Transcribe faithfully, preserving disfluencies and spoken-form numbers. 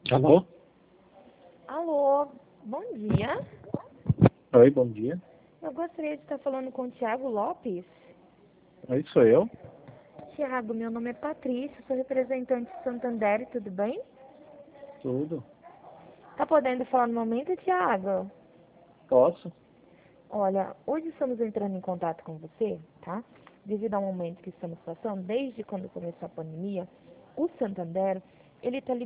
Alô? Alô, bom dia. Oi, bom dia. Eu gostaria de estar falando com o Tiago Lopes. Oi, sou eu. Tiago, meu nome é Patrícia, sou representante de Santander, tudo bem? Tudo. Tá podendo falar no momento, Tiago? Posso? Olha, hoje estamos entrando em contato com você, tá? Devido ao momento que estamos passando, desde quando começou a pandemia, o Santander, ele está